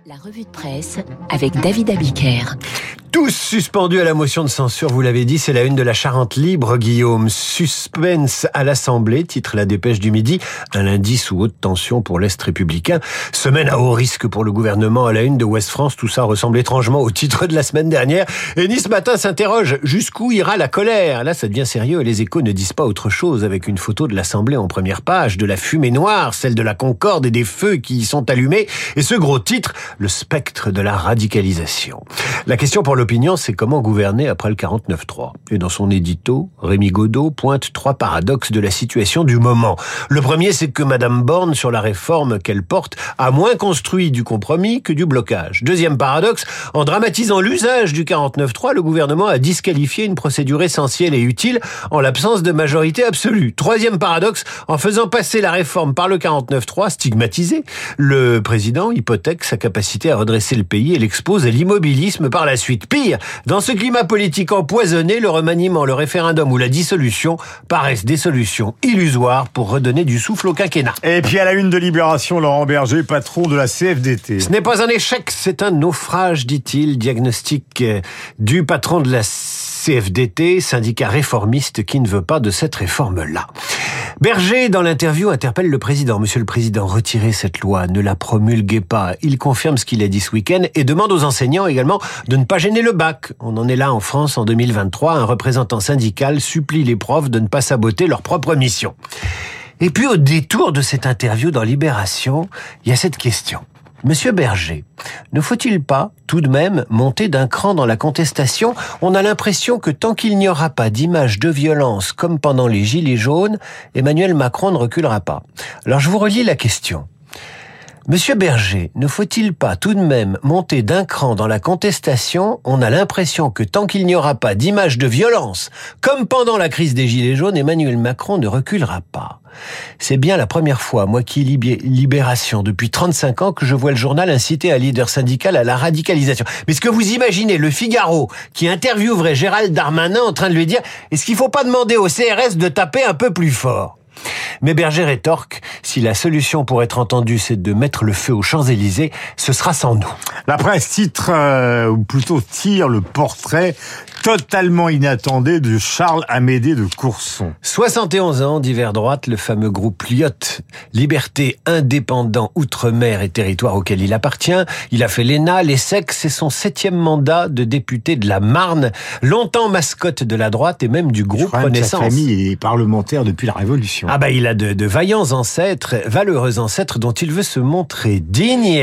La revue de presse avec David Abiker. Tous suspendus à la motion de censure, vous l'avez dit, c'est la une de la Charente libre, Guillaume. Suspense à l'Assemblée, titre la Dépêche du Midi. Un lundi sous haute tension pour l'Est républicain. Semaine à haut risque pour le gouvernement à la une de Ouest France. Tout ça ressemble étrangement au titre de la semaine dernière. Et Nice Matin s'interroge, jusqu'où ira la colère? Là, ça devient sérieux et les Échos ne disent pas autre chose avec une photo de l'Assemblée en première page, de la fumée noire, celle de la Concorde et des feux qui y sont allumés. Et ce gros titre, le spectre de la radicalisation. La question pour l'opinion, c'est comment gouverner après le 49.3. Et dans son édito, Rémi Godot pointe 3 paradoxes de la situation du moment. Le premier, c'est que Madame Borne, sur la réforme qu'elle porte, a moins construit du compromis que du blocage. Deuxième paradoxe, en dramatisant l'usage du 49.3, le gouvernement a disqualifié une procédure essentielle et utile en l'absence de majorité absolue. Troisième paradoxe, en faisant passer la réforme par le 49.3, stigmatisé, le président hypothèque sa capacité à redresser le pays et l'expose à l'immobilisme par la suite. Pire, dans ce climat politique empoisonné, le remaniement, le référendum ou la dissolution paraissent des solutions illusoires pour redonner du souffle au quinquennat. Et puis à la une de Libération, Laurent Berger, patron de la CFDT. Ce n'est pas un échec, c'est un naufrage, dit-il. Diagnostic du patron de la CFDT, syndicat réformiste qui ne veut pas de cette réforme-là. Berger, dans l'interview, interpelle le président. Monsieur le président, retirez cette loi, ne la promulguez pas. Il confirme ce qu'il a dit ce week-end et demande aux enseignants également de ne pas gêner le bac. On en est là en France en 2023. Un représentant syndical supplie les profs de ne pas saboter leur propre mission. Et puis au détour de cette interview dans Libération, il y a cette question. Monsieur Berger, ne faut-il pas, tout de même, monter d'un cran dans la contestation? On a l'impression que tant qu'il n'y aura pas d'image de violence comme pendant les Gilets jaunes, Emmanuel Macron ne reculera pas. Alors je vous relis la question. Monsieur Berger, ne faut-il pas tout de même monter d'un cran dans la contestation? On a l'impression que tant qu'il n'y aura pas d'image de violence, comme pendant la crise des Gilets jaunes, Emmanuel Macron ne reculera pas. C'est bien la première fois, moi qui lis Libération depuis 35 ans, que je vois le journal inciter un leader syndical à la radicalisation. Mais est-ce que vous imaginez le Figaro qui interviewerait Gérald Darmanin en train de lui dire « Est-ce qu'il ne faut pas demander au CRS de taper un peu plus fort ?» Mais Berger rétorque, si la solution pour être entendue, c'est de mettre le feu aux Champs-Élysées, ce sera sans nous. La presse titre, ou plutôt tire le portrait totalement inattendu de Charles Amédée de Courson. 71 ans, divers droite, le fameux groupe Lyotte, Liberté, Indépendant, Outre-mer et territoire auquel il appartient. Il a fait l'ENA, l'ESSEC, c'est son 7e mandat de député de la Marne, longtemps mascotte de la droite et même du groupe Renaissance. Sa famille est parlementaire depuis la Révolution. Ah bah il a de vaillants ancêtres, valeureux ancêtres dont il veut se montrer digne.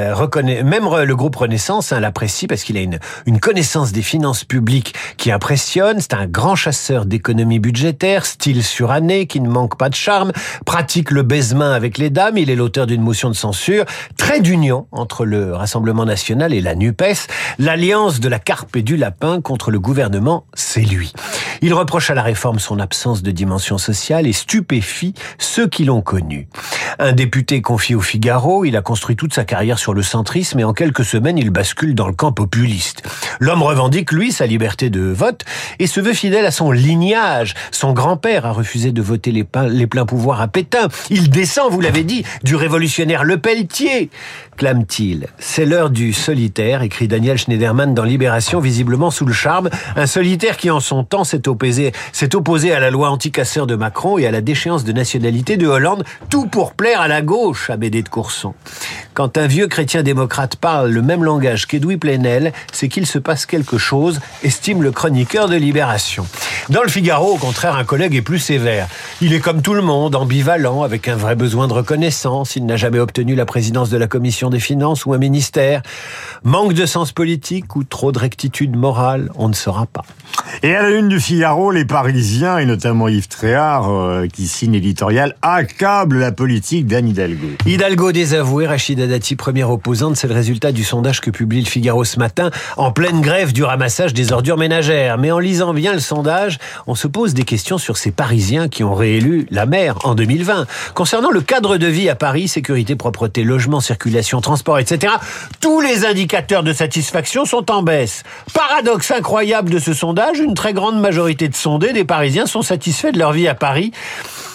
Même le groupe Renaissance l'apprécie parce qu'il a une connaissance des finances publiques qui impressionne. C'est un grand chasseur d'économie budgétaire, style suranné qui ne manque pas de charme, pratique le baise-main avec les dames. Il est l'auteur d'une motion de censure, trait d'union entre le Rassemblement national et la NUPES. L'alliance de la carpe et du lapin contre le gouvernement, c'est lui. Il reproche à la réforme son absence de dimension sociale et stupéfie ceux qui l'ont connu. Un député confié au Figaro, il a construit toute sa carrière sur le centrisme et en quelques semaines, il bascule dans le camp populiste. L'homme revendique, lui, sa liberté de vote et se veut fidèle à son lignage. Son grand-père a refusé de voter les pleins pouvoirs à Pétain. Il descend, vous l'avez dit, du révolutionnaire Lepelletier, clame-t-il. C'est l'heure du solitaire, écrit Daniel Schneiderman dans Libération, visiblement sous le charme. Un solitaire qui, en son temps, s'est opposé à la loi anti-casseur de Macron et à la déchéance de nationalité de Hollande, tout pour plaire à la gauche, Amédée de Courson. Quand un vieux chrétien démocrate parle le même langage qu'Edoui Plenel, c'est qu'il se passe quelque chose, estime le chroniqueur de Libération. Dans le Figaro, au contraire, un collègue est plus sévère. Il est comme tout le monde, ambivalent, avec un vrai besoin de reconnaissance. Il n'a jamais obtenu la présidence de la commission des finances ou un ministère. Manque de sens politique ou trop de rectitude morale, on ne saura pas. Et à la une du Figaro, les Parisiens, et notamment Yves Tréhard, qui signe l'éditorial, accablent la politique d'Anne Hidalgo. Hidalgo désavouée, Rachida Dati, première opposante, c'est le résultat du sondage que publie le Figaro ce matin, en pleine grève du ramassage des ordures ménagères. Mais en lisant bien le sondage, on se pose des questions sur ces Parisiens qui ont réélu la maire en 2020. Concernant le cadre de vie à Paris, sécurité, propreté, logement, circulation, transport, etc., tous les indicateurs de satisfaction sont en baisse. Paradoxe incroyable de ce sondage, une très grande majorité de sondés, des Parisiens, sont satisfaits de leur vie à Paris.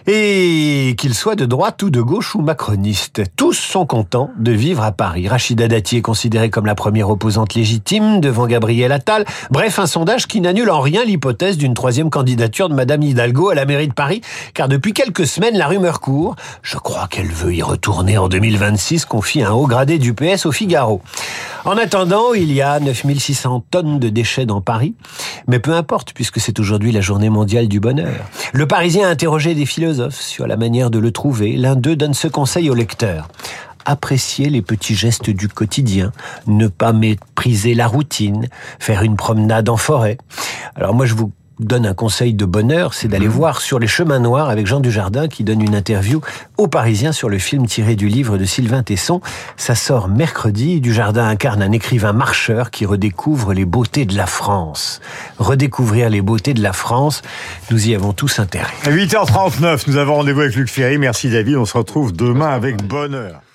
Et qu'ils soient de droite ou de gauche ou macronistes, tous sont contents de vivre à Paris. Rachida Dati est considérée comme la première opposante légitime devant Gabriel Attal. Bref, un sondage qui n'annule en rien l'hypothèse d'une troisième candidature de Madame Hidalgo à la mairie de Paris, car depuis quelques semaines, la rumeur court. Je crois qu'elle veut y retourner en 2026, confie un haut gradé du PS au Figaro. En attendant, il y a 9600 tonnes de déchets dans Paris. Mais peu importe, puisque c'est aujourd'hui la journée mondiale du bonheur. Le Parisien a interrogé des philosophes sur la manière de le trouver. L'un d'eux donne ce conseil au lecteur. Apprécier les petits gestes du quotidien, ne pas mépriser la routine, faire une promenade en forêt. Alors moi, je vous donne un conseil de bonheur, c'est d'aller voir Sur les chemins noirs avec Jean Dujardin qui donne une interview aux Parisiens sur le film tiré du livre de Sylvain Tesson. Ça sort mercredi. Dujardin incarne un écrivain marcheur qui redécouvre les beautés de la France. Redécouvrir les beautés de la France, nous y avons tous intérêt. À 8h39, nous avons rendez-vous avec Luc Ferry. Merci David, on se retrouve demain avec bonheur.